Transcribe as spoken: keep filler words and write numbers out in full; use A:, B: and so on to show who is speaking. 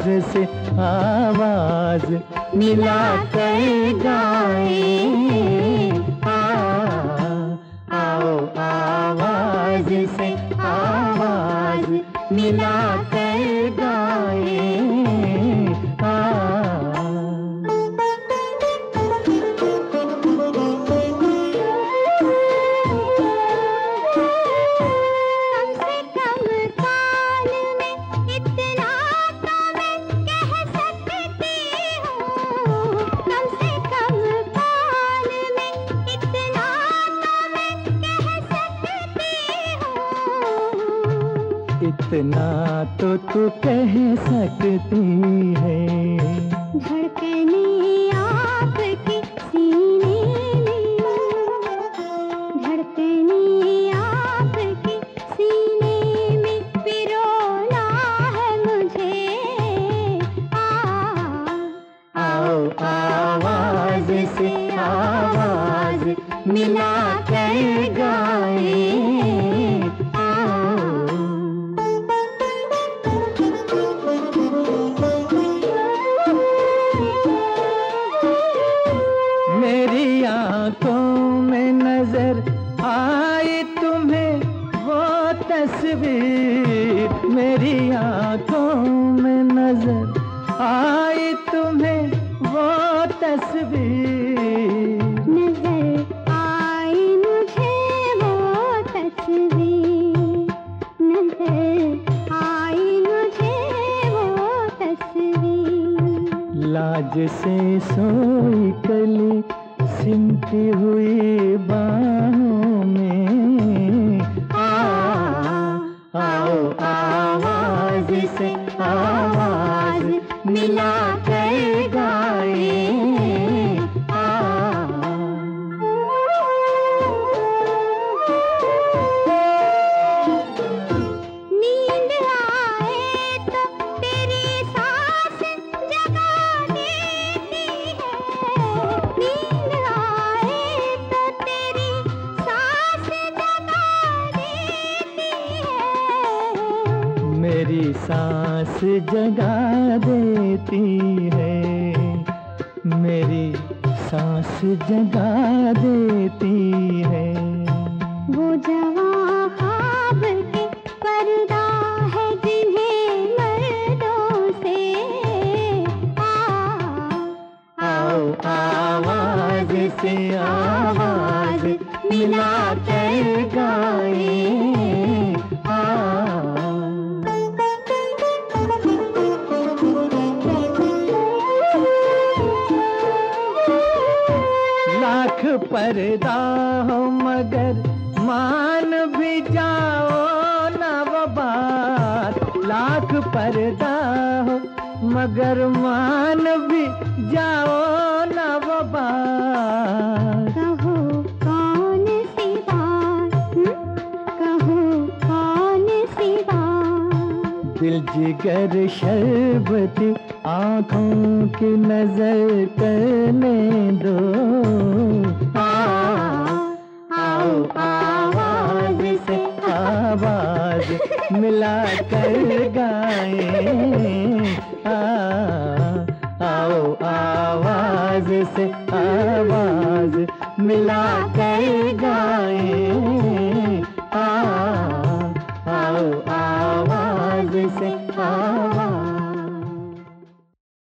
A: से आवाज मिला कर गाए। आओ आवाज से आवाज मिला कर गाए। इतना तो तू कह सकती है,
B: धड़कने आपके सीने में, धड़कने आपके सीने में पिरोना है मुझे।
A: आओ आवाज से आवाज मिला कर गाए। मेरी आंखों में नजर आए तुम्हें वो तस्वीर, मेरी आंखों में नजर आए तुम्हें वो तस्वीर,
B: नजर आई मुझे वो तस्वीर, नजर आई मुझे वो तस्वीर।
A: लाज से सोई कली सिमटी हुई बाहों में। आओ आवाज से आवाज मिला कर गाए।
B: नींद आए तो तेरी सांस जगा देती है, नींद आए तो तेरी सांस जगा देती है,
A: मेरी सांस जगा देती है, मेरी सांस जगा देती है।
B: वो जवां ख्वाब के पर्दा है जिन्हें मर्दों से।
A: आओ आवाज से आवाज मिला कर गाए। लाख पर्दा हो मगर मान भी जाओ ना वो बात, लाख पर्दा हो मगर मान भी जाओ ना वो बात।
B: कहो कौन सी बात, कहो कौन सी बात।
A: दिल जिगर शरबती आँखों की नजर करने दो। आओ आवाज से आवाज मिला कर गाए। आओ आवाज से आवाज मिला कर गाए। आओ आवाज से आवाज